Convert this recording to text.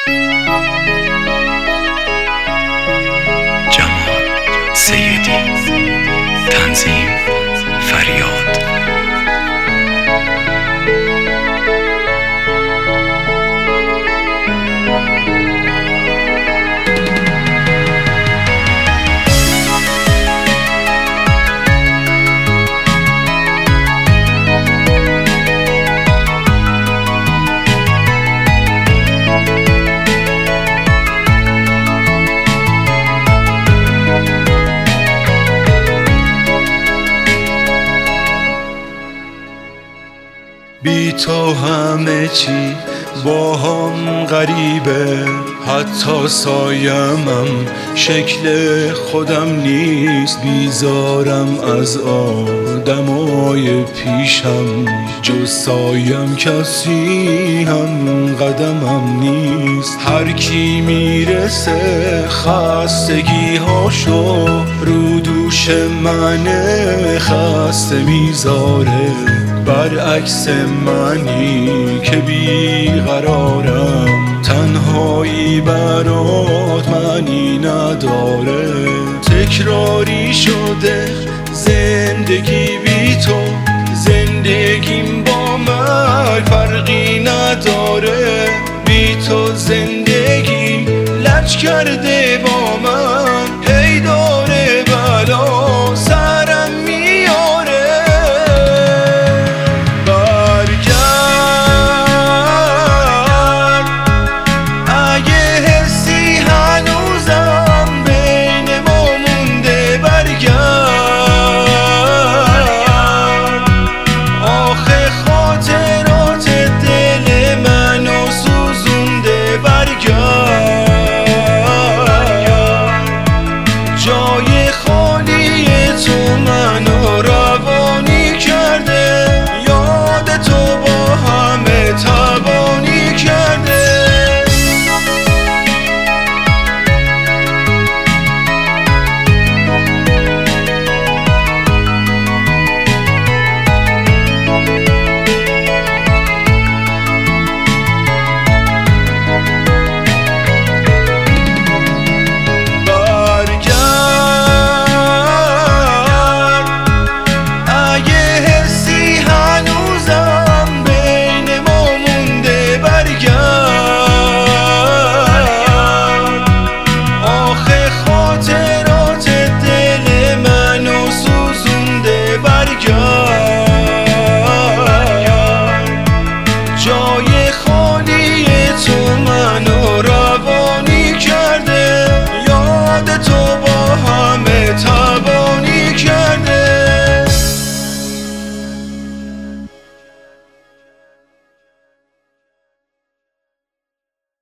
جمال سیدی. تنظیم فریاد. بی تو همه چی با هم غریبه، حتی سایمم شکل خودم نیست. بیزارم از آدمای پیشم، جز سایم کسی هم قدمم نیست. هر کی میرسه خستگی هاشو رو دوش من خسته میذاره، برعکس منی که بیقرارم. تنهایی برات معنی نداره، تکراری شده زندگی بی تو. زندگیم با مرگ فرقی نداره، بی تو زندگی لج کرده